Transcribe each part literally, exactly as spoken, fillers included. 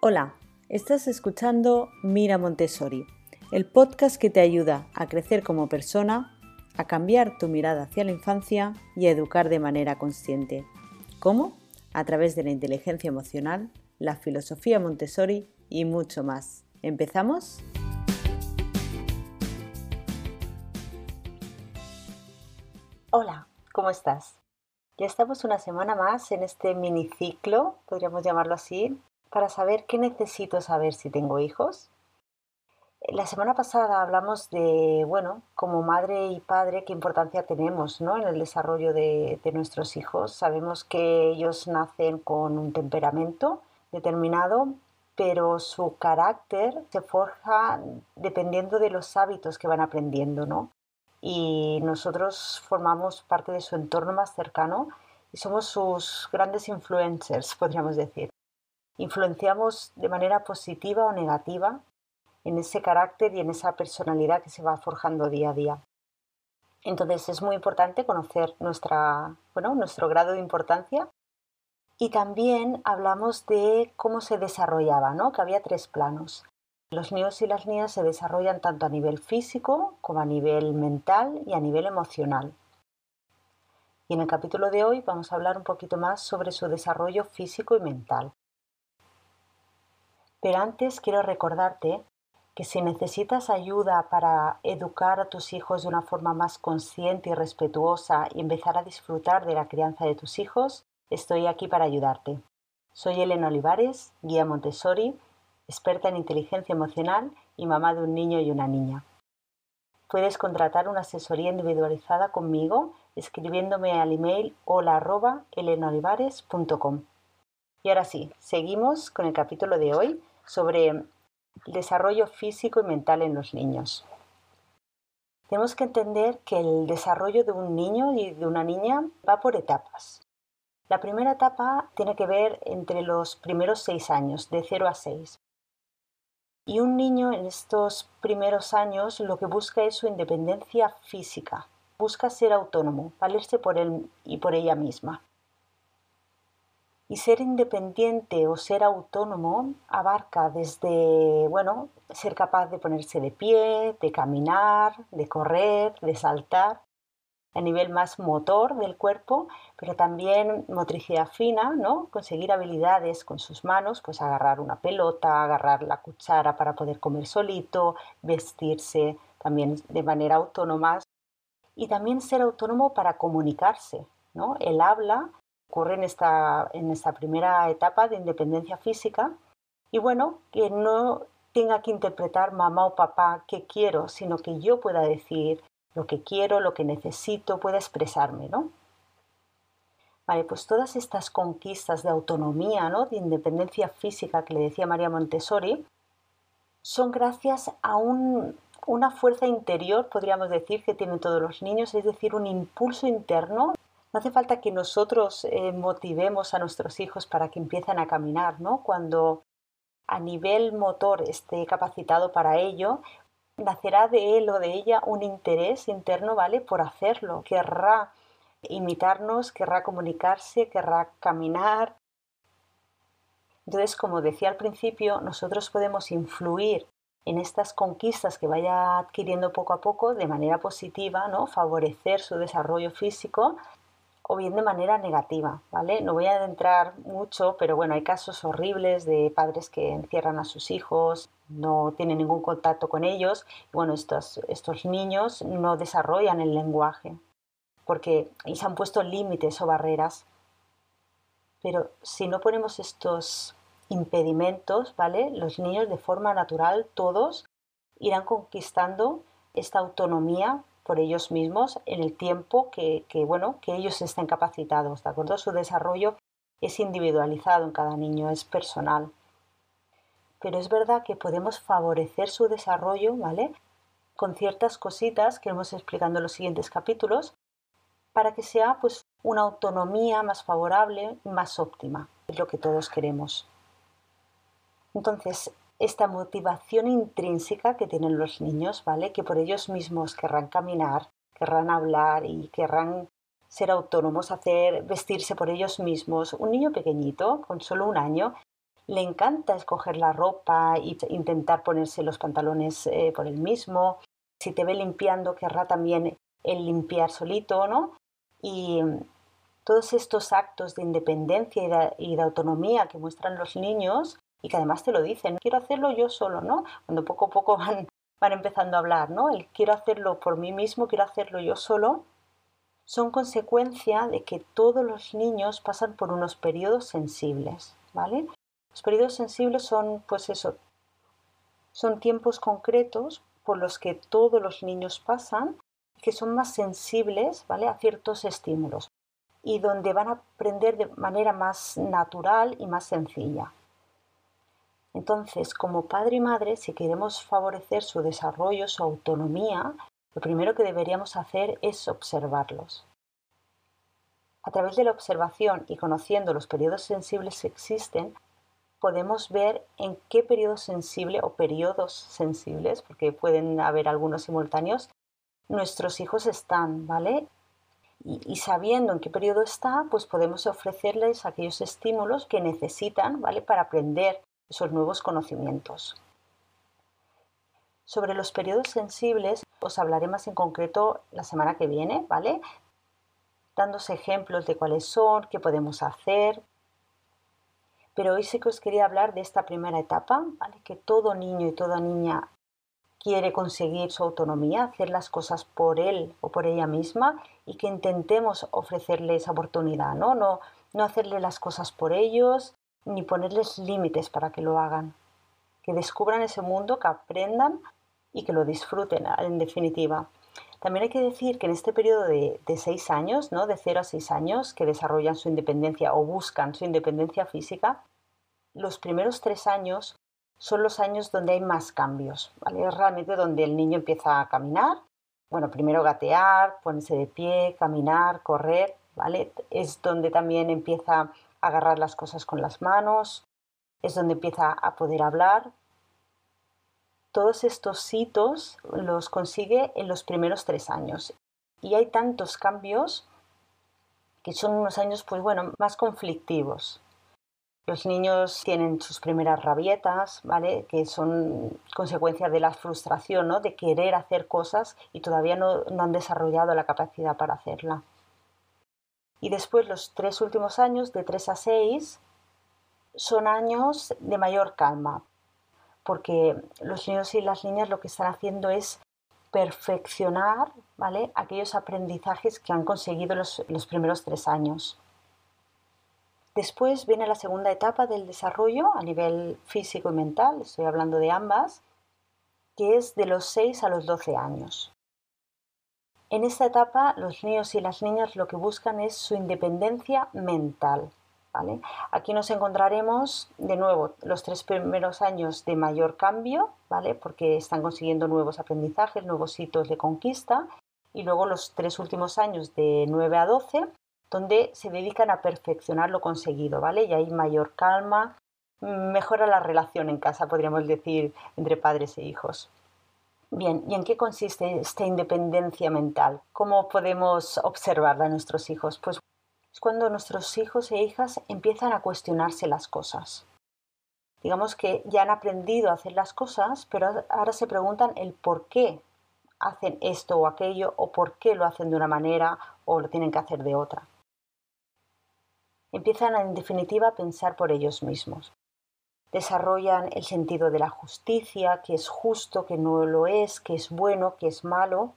Hola, estás escuchando Mira Montessori, el podcast que te ayuda a crecer como persona, a cambiar tu mirada hacia la infancia y a educar de manera consciente. ¿Cómo? A través de la inteligencia emocional, la filosofía Montessori y mucho más. ¿Empezamos? Hola, ¿cómo estás? Ya estamos una semana más en este miniciclo, podríamos llamarlo así, para saber qué necesito saber si tengo hijos. La semana pasada hablamos de, bueno, como madre y padre, qué importancia tenemos, ¿no?, en el desarrollo de, de nuestros hijos. Sabemos que ellos nacen con un temperamento determinado, pero su carácter se forja dependiendo de los hábitos que van aprendiendo, ¿no? Y nosotros formamos parte de su entorno más cercano y somos sus grandes influencers, podríamos decir. Influenciamos de manera positiva o negativa en ese carácter y en esa personalidad que se va forjando día a día. Entonces es muy importante conocer nuestra, bueno, nuestro grado de importancia, y también hablamos de cómo se desarrollaba, ¿no?, que había tres planos. Los niños y las niñas se desarrollan tanto a nivel físico como a nivel mental y a nivel emocional. Y en el capítulo de hoy vamos a hablar un poquito más sobre su desarrollo físico y mental. Pero antes quiero recordarte que si necesitas ayuda para educar a tus hijos de una forma más consciente y respetuosa y empezar a disfrutar de la crianza de tus hijos, estoy aquí para ayudarte. Soy Elena Olivares, guía Montessori, experta en inteligencia emocional y mamá de un niño y una niña. Puedes contratar una asesoría individualizada conmigo escribiéndome al email hola arroba elenaolivares punto com. Y ahora sí, seguimos con el capítulo de hoy sobre el desarrollo físico y mental en los niños. Tenemos que entender que el desarrollo de un niño y de una niña va por etapas. La primera etapa tiene que ver entre los primeros seis años, de cero a seis. Y un niño en estos primeros años lo que busca es su independencia física. Busca ser autónomo, valerse por él y por ella misma. Y ser independiente o ser autónomo abarca desde, bueno, ser capaz de ponerse de pie, de caminar, de correr, de saltar, a nivel más motor del cuerpo, pero también motricidad fina, ¿no? Conseguir habilidades con sus manos, pues agarrar una pelota, agarrar la cuchara para poder comer solito, vestirse también de manera autónoma, y también ser autónomo para comunicarse, ¿no? El habla ocurre en esta, en esta primera etapa de independencia física, y bueno, que no tenga que interpretar mamá o papá qué quiero, sino que yo pueda decir lo que quiero, lo que necesito, pueda expresarme, ¿no? Vale, pues todas estas conquistas de autonomía, ¿no?, de independencia física que le decía María Montessori, son gracias a un, una fuerza interior, podríamos decir, que tienen todos los niños, es decir, un impulso interno. No hace falta que nosotros eh, motivemos a nuestros hijos para que empiecen a caminar, ¿no? Cuando a nivel motor esté capacitado para ello, nacerá de él o de ella un interés interno, ¿vale?, por hacerlo. Querrá imitarnos, querrá comunicarse, querrá caminar. Entonces, como decía al principio, nosotros podemos influir en estas conquistas que vaya adquiriendo poco a poco de manera positiva, ¿no?, favorecer su desarrollo físico, o bien de manera negativa, ¿vale? No voy a adentrar mucho, pero bueno, hay casos horribles de padres que encierran a sus hijos, no tienen ningún contacto con ellos, y bueno, estos, estos niños no desarrollan el lenguaje porque les han puesto límites o barreras. Pero si no ponemos estos impedimentos, ¿vale?, los niños de forma natural, todos, irán conquistando esta autonomía por ellos mismos en el tiempo que, que, bueno, que ellos estén capacitados, ¿de acuerdo? Su desarrollo es individualizado en cada niño, es personal. Pero es verdad que podemos favorecer su desarrollo, ¿vale?, con ciertas cositas que hemos explicado en los siguientes capítulos, para que sea, pues, una autonomía más favorable, más óptima, es lo que todos queremos. Entonces, esta motivación intrínseca que tienen los niños, ¿vale?, que por ellos mismos querrán caminar, querrán hablar y querrán ser autónomos, hacer, vestirse por ellos mismos. Un niño pequeñito, con solo un año, le encanta escoger la ropa e intentar ponerse los pantalones eh, por él mismo. Si te ve limpiando, querrá también el limpiar solito, ¿no? Y todos estos actos de independencia y de, y de autonomía que muestran los niños y que además te lo dicen, quiero hacerlo yo solo, ¿no? Cuando poco a poco van, van empezando a hablar, ¿no? El quiero hacerlo por mí mismo, quiero hacerlo yo solo, son consecuencia de que todos los niños pasan por unos periodos sensibles, ¿vale? Los periodos sensibles son, pues eso, son tiempos concretos por los que todos los niños pasan, que son más sensibles, ¿vale?, a ciertos estímulos y donde van a aprender de manera más natural y más sencilla. Entonces, como padre y madre, si queremos favorecer su desarrollo, su autonomía, lo primero que deberíamos hacer es observarlos. A través de la observación y conociendo los periodos sensibles que existen, podemos ver en qué periodo sensible o periodos sensibles, porque pueden haber algunos simultáneos, nuestros hijos están, ¿vale? Y, y sabiendo en qué periodo está, pues podemos ofrecerles aquellos estímulos que necesitan, ¿vale?, para aprender esos nuevos conocimientos. Sobre los periodos sensibles os hablaré más en concreto la semana que viene, ¿vale?, dándose ejemplos de cuáles son, qué podemos hacer. Pero hoy sí que os quería hablar de esta primera etapa, ¿vale?, que todo niño y toda niña quiere conseguir su autonomía, hacer las cosas por él o por ella misma y que intentemos ofrecerle esa oportunidad, ¿no? No, no hacerle las cosas por ellos ni ponerles límites para que lo hagan. Que descubran ese mundo, que aprendan y que lo disfruten, en definitiva. También hay que decir que en este periodo de, de seis años, ¿no?, de cero a seis años, que desarrollan su independencia o buscan su independencia física, los primeros tres años son los años donde hay más cambios, ¿vale? Es realmente donde el niño empieza a caminar, bueno, primero gatear, ponerse de pie, caminar, correr, ¿vale? Es donde también empieza a agarrar las cosas con las manos, es donde empieza a poder hablar. Todos estos hitos los consigue en los primeros tres años. Y hay tantos cambios que son unos años, pues bueno, más conflictivos. Los niños tienen sus primeras rabietas, ¿vale?, que son consecuencia de la frustración, ¿no?, de querer hacer cosas y todavía no, no han desarrollado la capacidad para hacerla. Y después los tres últimos años, de tres a seis, son años de mayor calma, porque los niños y las niñas lo que están haciendo es perfeccionar, ¿vale?, aquellos aprendizajes que han conseguido los, los primeros tres años. Después viene la segunda etapa del desarrollo a nivel físico y mental, estoy hablando de ambas, que es de los seis a los doce años. En esta etapa los niños y las niñas lo que buscan es su independencia mental, ¿vale? Aquí nos encontraremos de nuevo los tres primeros años de mayor cambio, ¿vale?, porque están consiguiendo nuevos aprendizajes, nuevos hitos de conquista, y luego los tres últimos años de nueve a doce, donde se dedican a perfeccionar lo conseguido, ¿vale? Y hay mayor calma, mejora la relación en casa, podríamos decir, entre padres e hijos. Bien, ¿y en qué consiste esta independencia mental? ¿Cómo podemos observarla en nuestros hijos? Pues es cuando nuestros hijos e hijas empiezan a cuestionarse las cosas. Digamos que ya han aprendido a hacer las cosas, pero ahora se preguntan el por qué hacen esto o aquello, o por qué lo hacen de una manera o lo tienen que hacer de otra. Empiezan, en definitiva, a pensar por ellos mismos. Desarrollan el sentido de la justicia, qué es justo, qué no lo es, qué es bueno, qué es malo.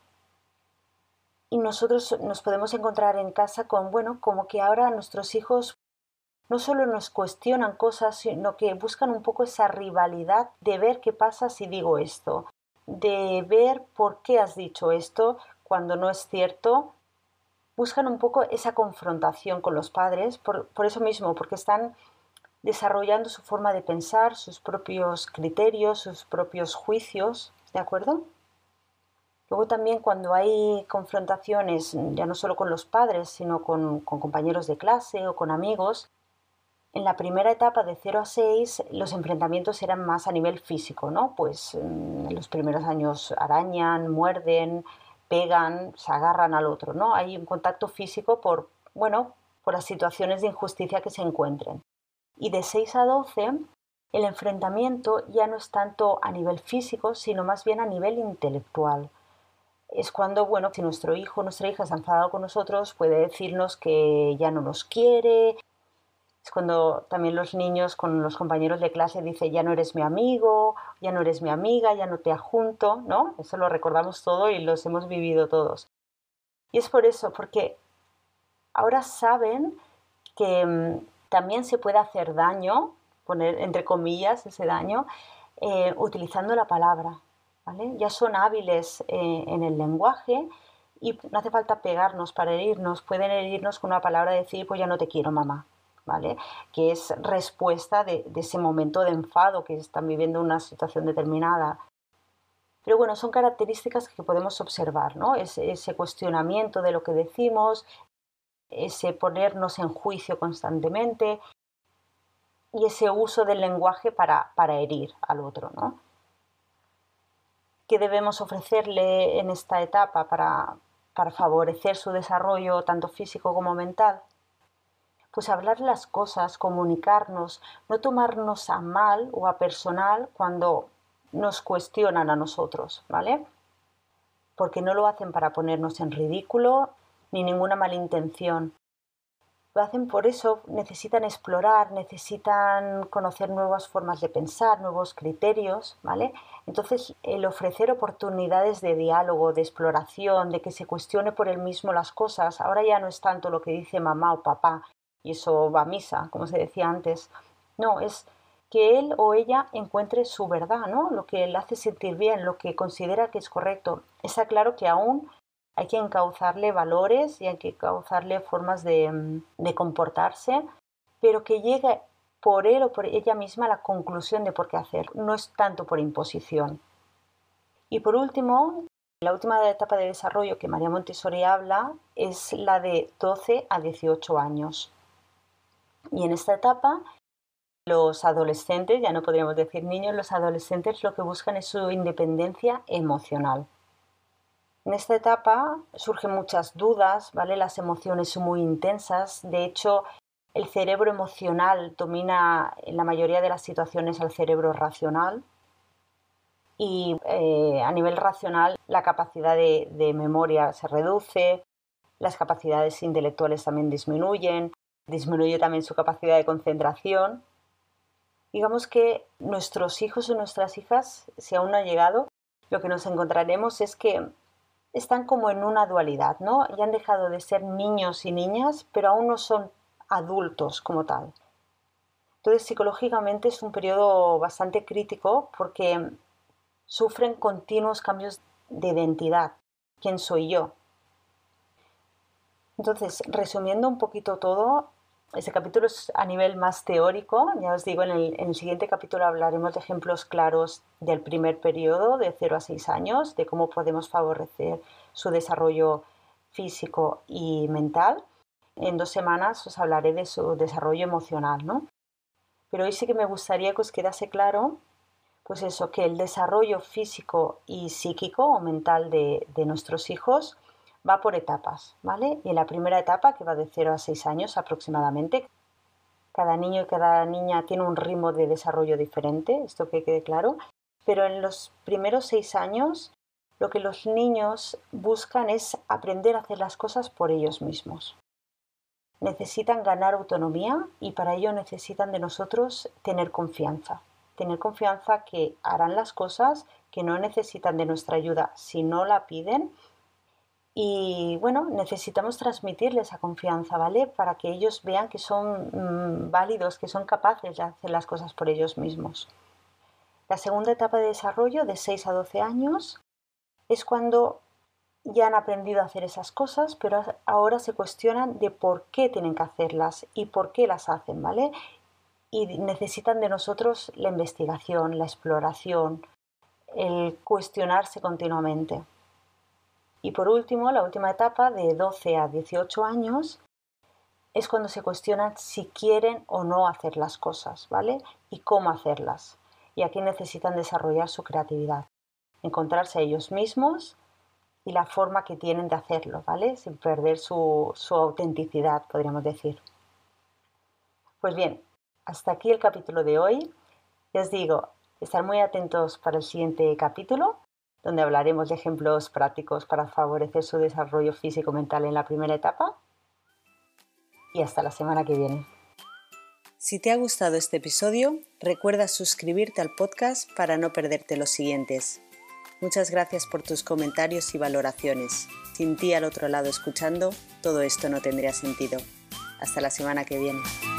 Y nosotros nos podemos encontrar en casa con, bueno, como que ahora nuestros hijos no solo nos cuestionan cosas, sino que buscan un poco esa rivalidad de ver qué pasa si digo esto, de ver por qué has dicho esto cuando no es cierto. Buscan un poco esa confrontación con los padres, por, por eso mismo, porque están desarrollando su forma de pensar, sus propios criterios, sus propios juicios, ¿de acuerdo? Luego también cuando hay confrontaciones, ya no solo con los padres, sino con, con compañeros de clase o con amigos, en la primera etapa de cero a seis los enfrentamientos eran más a nivel físico, ¿no? Pues en los primeros años arañan, muerden, pegan, se agarran al otro, ¿no? Hay un contacto físico por, bueno, por las situaciones de injusticia que se encuentren. Y de seis a doce el enfrentamiento ya no es tanto a nivel físico, sino más bien a nivel intelectual. Es cuando, bueno, si nuestro hijo o nuestra hija se ha enfadado con nosotros, puede decirnos que ya no nos quiere. Es cuando también los niños con los compañeros de clase dicen ya no eres mi amigo, ya no eres mi amiga, ya no te ajunto, ¿no? Eso lo recordamos todo y los hemos vivido todos. Y es por eso, porque ahora saben que mmm, también se puede hacer daño, poner entre comillas ese daño, eh, utilizando la palabra, ¿vale? Ya son hábiles eh, en el lenguaje y no hace falta pegarnos para herirnos, pueden herirnos con una palabra, decir pues ya no te quiero, mamá, ¿vale? Que es respuesta de, de ese momento de enfado que están viviendo una situación determinada. Pero bueno, son características que podemos observar, ¿no? Ese, ese cuestionamiento de lo que decimos, ese ponernos en juicio constantemente y ese uso del lenguaje para, para herir al otro, ¿no? ¿Qué debemos ofrecerle en esta etapa para, para favorecer su desarrollo tanto físico como mental? Pues hablar las cosas, comunicarnos, no tomarnos a mal o a personal cuando nos cuestionan a nosotros, ¿vale? Porque no lo hacen para ponernos en ridículo ni ninguna mala intención. Lo hacen por eso, necesitan explorar, necesitan conocer nuevas formas de pensar, nuevos criterios, ¿vale? Entonces, el ofrecer oportunidades de diálogo, de exploración, de que se cuestione por él mismo las cosas, ahora ya no es tanto lo que dice mamá o papá, y eso va a misa, como se decía antes. No, es que él o ella encuentre su verdad, ¿no? Lo que le hace sentir bien, lo que considera que es correcto. Está claro que aún hay que encauzarle valores y hay que encauzarle formas de, de comportarse, pero que llegue por él o por ella misma a la conclusión de por qué hacer. No es tanto por imposición. Y por último, la última etapa de desarrollo que María Montessori habla es la de doce a dieciocho años. Y en esta etapa, los adolescentes, ya no podríamos decir niños, los adolescentes lo que buscan es su independencia emocional. En esta etapa surgen muchas dudas, ¿vale? Las emociones son muy intensas. De hecho, el cerebro emocional domina en la mayoría de las situaciones al cerebro racional. Y eh, a nivel racional la capacidad de, de memoria se reduce, las capacidades intelectuales también disminuyen, disminuye también su capacidad de concentración. Digamos que nuestros hijos o nuestras hijas, si aún no ha llegado, lo que nos encontraremos es que están como en una dualidad, ¿no? Ya han dejado de ser niños y niñas, pero aún no son adultos como tal. Entonces, psicológicamente es un periodo bastante crítico porque sufren continuos cambios de identidad. ¿Quién soy yo? Entonces, resumiendo un poquito todo, este capítulo es a nivel más teórico. Ya os digo, en el, en el siguiente capítulo hablaremos de ejemplos claros del primer periodo, de cero a seis años, de cómo podemos favorecer su desarrollo físico y mental. En dos semanas os hablaré de su desarrollo emocional, ¿no? Pero hoy sí que me gustaría que os quedase claro, pues eso, que el desarrollo físico y psíquico o mental de, de nuestros hijos va por etapas, ¿vale? Y en la primera etapa, que va de cero a seis años aproximadamente, cada niño y cada niña tiene un ritmo de desarrollo diferente, esto que quede claro, pero en los primeros seis años lo que los niños buscan es aprender a hacer las cosas por ellos mismos. Necesitan ganar autonomía y para ello necesitan de nosotros tener confianza. Tener confianza que harán las cosas, que no necesitan de nuestra ayuda si no la piden. Y bueno, necesitamos transmitirles esa confianza, ¿vale? Para que ellos vean que son mmm, válidos, que son capaces de hacer las cosas por ellos mismos. La segunda etapa de desarrollo, de seis a doce años, es cuando ya han aprendido a hacer esas cosas, pero ahora se cuestionan de por qué tienen que hacerlas y por qué las hacen, ¿vale? Y necesitan de nosotros la investigación, la exploración, el cuestionarse continuamente. Y por último, la última etapa, de doce a dieciocho años, es cuando se cuestionan si quieren o no hacer las cosas, ¿vale? Y cómo hacerlas. Y aquí necesitan desarrollar su creatividad, encontrarse a ellos mismos y la forma que tienen de hacerlo, ¿vale? Sin perder su, su autenticidad, podríamos decir. Pues bien, hasta aquí el capítulo de hoy. Y os digo, estar muy atentos para el siguiente capítulo, donde hablaremos de ejemplos prácticos para favorecer su desarrollo físico-mental en la primera etapa. Y hasta la semana que viene. Si te ha gustado este episodio, recuerda suscribirte al podcast para no perderte los siguientes. Muchas gracias por tus comentarios y valoraciones. Sin ti al otro lado escuchando, todo esto no tendría sentido. Hasta la semana que viene.